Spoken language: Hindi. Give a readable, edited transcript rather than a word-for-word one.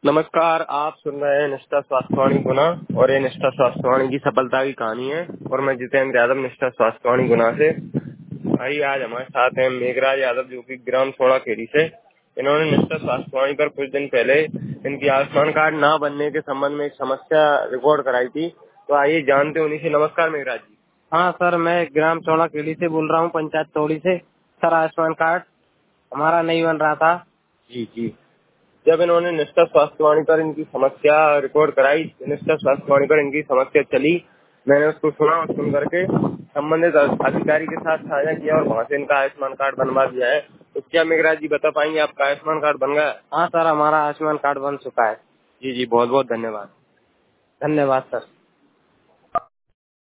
नमस्कार, आप सुन रहे हैं निष्ठा स्वास्थ्यवाणी गुना और ये निष्ठा स्वास्थ्यवाणी की सफलता की कहानी है। और मैं जितेंद्र यादव, निष्ठा स्वास्थ्यवाणी गुना से। भाई आज हमारे साथ हैं मेघराज यादव, जो कि ग्राम सोड़ा खेड़ी से। इन्होंने निष्ठा स्वास्थ्यवाणी पर कुछ दिन पहले इनकी आयुष्मान कार्ड ना बनने के संबंध में एक समस्या रिकॉर्ड कराई थी। तो आइए जानते हैं उन्हीं से। नमस्कार मेघराज जी। हाँ सर, मैं ग्राम चौड़ा खेड़ी से बोल रहा हूँ, पंचायत तौड़ी से। सर, आयुष्मान कार्ड हमारा नहीं बन रहा था। जी जी। जब इन्होंने निष्ठा स्वास्थ्यवाणी पर इनकी समस्या रिकॉर्ड कराई, निष्ठा स्वास्थ्यवाणी पर इनकी समस्या चली, मैंने उसको सुना और सुन करके संबंधित अधिकारी के साथ साझा किया और वहाँ से इनका आयुष्मान कार्ड बनवा दिया है। तो क्या मेघराज जी बता पाएंगे आपका आयुष्मान कार्ड बन गया? हाँ सर, हमारा आयुष्मान कार्ड बन चुका है। जी जी, बहुत बहुत धन्यवाद। धन्यवाद सर।